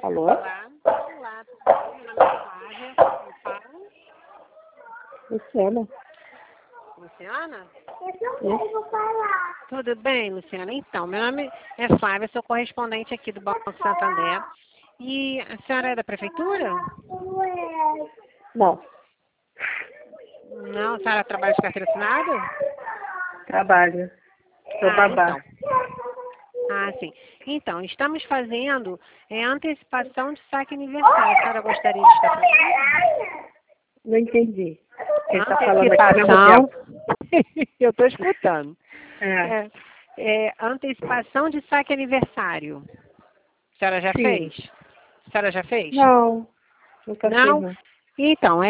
Alô? Olá, olá, tudo bem? Meu nome é Flávia, eu falo. Luciana? Luciana? Eu vou falar. Tudo bem, Luciana? Então, meu nome é Flávia, sou correspondente aqui do Banco Santander. E a senhora é da prefeitura? Não, Não, a senhora trabalha de carteira assinada? trabalho. Sou babá. Então. Ah, sim. Então, estamos fazendo antecipação de saque aniversário. A senhora gostaria de estar fazendo? Não entendi. Quem está falando aqui é Antecipação. Eu estou escutando. É. Antecipação de saque aniversário. A senhora já Sim. fez? A senhora já fez? Não, nunca fiz, Não? não. Então,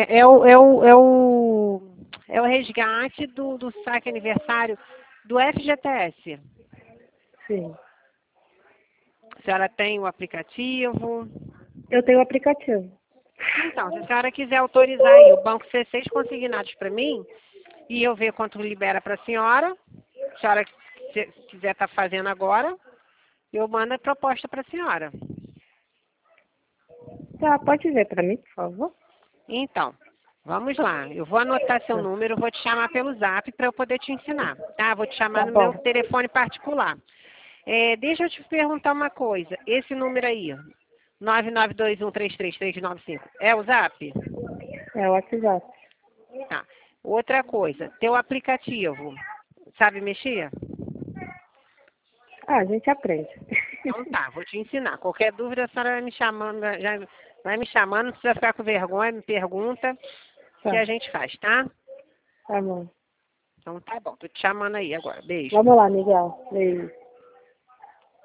é o resgate do saque aniversário do FGTS. Sim. A senhora tem o aplicativo? Eu tenho o aplicativo. Então, se a senhora quiser autorizar aí o banco C6 consignados para mim, e eu ver quanto libera para a senhora, se a senhora quiser estar fazendo agora, eu mando a proposta para a senhora. Tá, pode ver para mim, por favor? Então, vamos lá. Eu vou anotar seu número, vou te chamar pelo zap para eu poder te ensinar. Tá? Vou te chamar Tá no bom. meu telefone particular. Deixa eu te perguntar uma coisa. Esse número aí, 992133395, é o zap? É o WhatsApp. Tá. Outra coisa, teu aplicativo, sabe mexer? Ah, a gente aprende. Então tá, vou te ensinar. Qualquer dúvida, a senhora vai me chamando, já vai me chamando, não precisa ficar com vergonha, me pergunta que Tá, a gente faz, tá? tá bom. Então tá bom, tô te chamando aí agora. Beijo. Vamos lá, Miguel. Beijo.